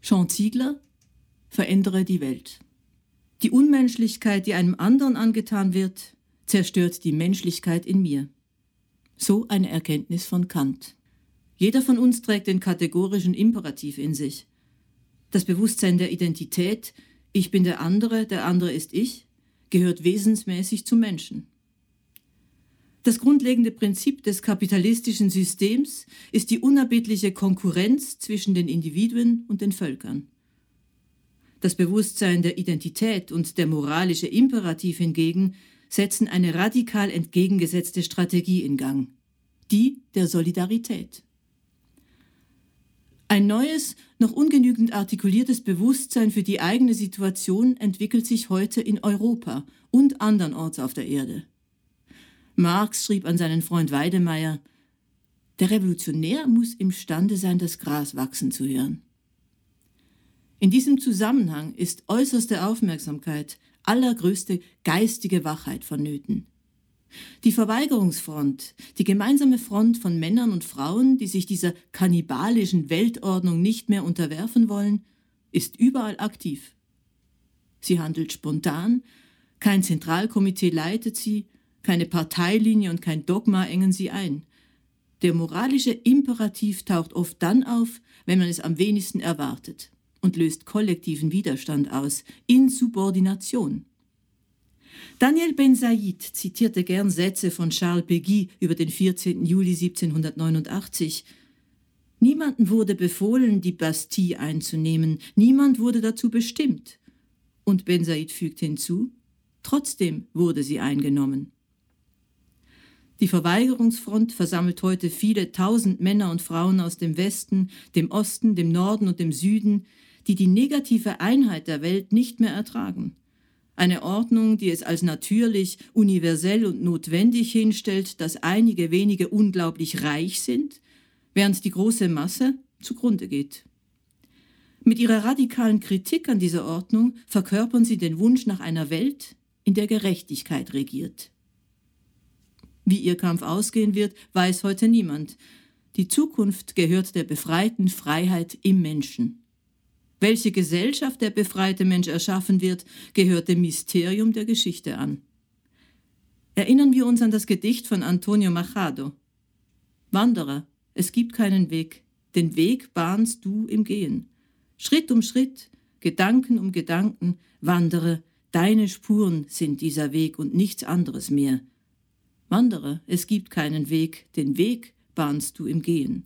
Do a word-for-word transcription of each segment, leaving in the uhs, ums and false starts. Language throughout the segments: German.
Sean Ziegler, verändere die Welt. Die Unmenschlichkeit, die einem anderen angetan wird, zerstört die Menschlichkeit in mir. So eine Erkenntnis von Kant. Jeder von uns trägt den kategorischen Imperativ in sich. Das Bewusstsein der Identität, ich bin der andere, der andere ist ich, gehört wesensmäßig zum Menschen. Das grundlegende Prinzip des kapitalistischen Systems ist die unerbittliche Konkurrenz zwischen den Individuen und den Völkern. Das Bewusstsein der Identität und der moralische Imperativ hingegen setzen eine radikal entgegengesetzte Strategie in Gang, die der Solidarität. Ein neues, noch ungenügend artikuliertes Bewusstsein für die eigene Situation entwickelt sich heute in Europa und andernorts auf der Erde. Marx schrieb an seinen Freund Weidemeyer: Der Revolutionär muss imstande sein, das Gras wachsen zu hören. In diesem Zusammenhang ist äußerste Aufmerksamkeit, allergrößte geistige Wachheit vonnöten. Die Verweigerungsfront, die gemeinsame Front von Männern und Frauen, die sich dieser kannibalischen Weltordnung nicht mehr unterwerfen wollen, ist überall aktiv. Sie handelt spontan, kein Zentralkomitee leitet sie, keine Parteilinie und kein Dogma engen sie ein. Der moralische Imperativ taucht oft dann auf, wenn man es am wenigsten erwartet und löst kollektiven Widerstand aus, Insubordination. Daniel Ben-Said zitierte gern Sätze von Charles Péguy über den vierzehnten Juli siebzehnhundertneunundachtzig. Niemandem wurde befohlen, die Bastille einzunehmen, niemand wurde dazu bestimmt. Und Ben-Said fügt hinzu, trotzdem wurde sie eingenommen. Die Verweigerungsfront versammelt heute viele tausend Männer und Frauen aus dem Westen, dem Osten, dem Norden und dem Süden, die die negative Einheit der Welt nicht mehr ertragen. Eine Ordnung, die es als natürlich, universell und notwendig hinstellt, dass einige wenige unglaublich reich sind, während die große Masse zugrunde geht. Mit ihrer radikalen Kritik an dieser Ordnung verkörpern sie den Wunsch nach einer Welt, in der Gerechtigkeit regiert. Wie ihr Kampf ausgehen wird, weiß heute niemand. Die Zukunft gehört der befreiten Freiheit im Menschen. Welche Gesellschaft der befreite Mensch erschaffen wird, gehört dem Mysterium der Geschichte an. Erinnern wir uns an das Gedicht von Antonio Machado. Wanderer, es gibt keinen Weg, den Weg bahnst du im Gehen. Schritt um Schritt, Gedanken um Gedanken, wandere, deine Spuren sind dieser Weg und nichts anderes mehr. Wanderer, es gibt keinen Weg, den Weg bahnst du im Gehen.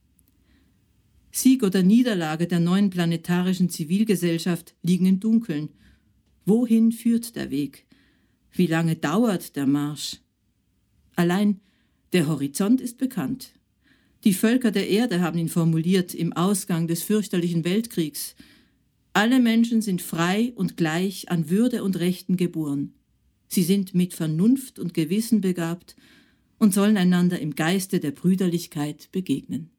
Sieg oder Niederlage der neuen planetarischen Zivilgesellschaft liegen im Dunkeln. Wohin führt der Weg? Wie lange dauert der Marsch? Allein der Horizont ist bekannt. Die Völker der Erde haben ihn formuliert im Ausgang des fürchterlichen Weltkriegs. Alle Menschen sind frei und gleich an Würde und Rechten geboren. Sie sind mit Vernunft und Gewissen begabt und sollen einander im Geiste der Brüderlichkeit begegnen.